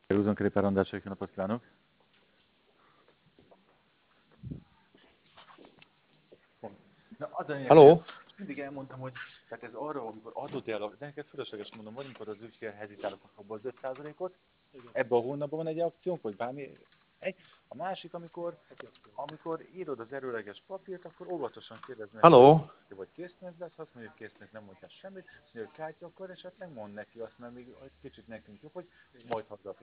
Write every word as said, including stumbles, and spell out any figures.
Húzon Randás, jó napot kívánok! Na, az a lényeg, hogy Halló? mindig elmondtam, hogy tehát ez arra, amikor adott el, de neked fölösleges mondom, vagy amikor az ügyfél hezitálok abba az öt százalékot, ebben a hónapban van egy akciónk, vagy bármi. Egy. A másik, amikor, amikor írod az erőleges papírt, akkor óvatosan kérdezd meg, hogy Halló? vagy készpénz lesz, ha azt mondja, hogy készpénz nem mondja semmit, mondja, hogy kártya, akkor esetleg mond neki azt, mert még egy kicsit nekünk jobb, hogy majd haza